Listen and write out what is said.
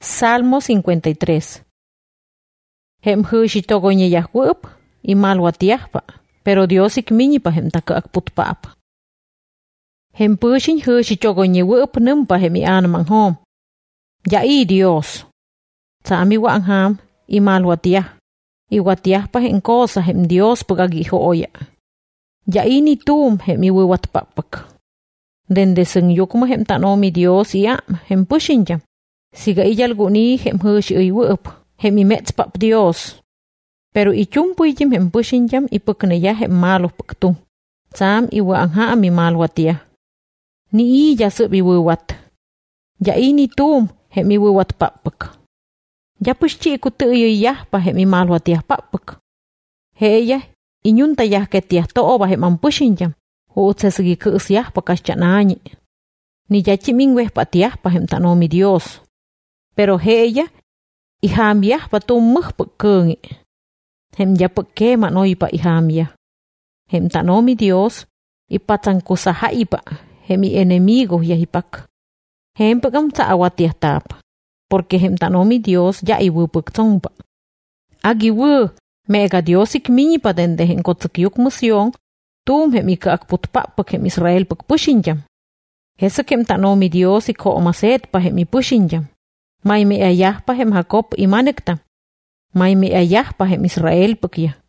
Salmo 53. Hem hushitogoñe yahwup y malwatiahpa, pero Dios ikmiñipa hem takak putpapa. Hem pushin hushitogoñe wup numpa hem anman hom. Ya Dios. Sami wangham y malwatiah. Y watiahpa hem cosa hem Dios pagagiho oya. Ya ni tum hem iwuwat papak. Dende seng yukma hem tanomi Dios ya hem pushin jam. Siga iyal guni hem hush iwup. Hem imetspap Dios. Pero ichumpu ijim hem pushin jam ipukneya hem malo paktung. Sam iwangham mi malwatia. Ni iya sub iwuwat. Ya ni tum hem iwuwat papak. Ya pushchi kutu iya pa hem imalwatia papak. Heya inyunta yah ketiah tooba hem ampushin jam. Hootse segi kuusyah pakasyananyi. Ni yachimingweh patiah pa hem tanomi Dios. Pero heya ihamyah patummuh pekengi. Hem yapeke manoi pa ihamyah. Hem tanomi Dios ipatangkusaha ipa. Hem enemigo yahipak. Hem pegam taawatiah tap. Porque hem tanomi Dios ya iwupek tongpa. Agiwu mega Dios ikminyi pa dende hem kotsakyuk musyong. Tum hem ikaak putpapak hem Israel pek pushinjam. Hesek hem tanomi Dios iko omaset pa hem ipushinjam. May me ayah pa hem Jacob imanekta. May me ayah pa hem Israel pekya.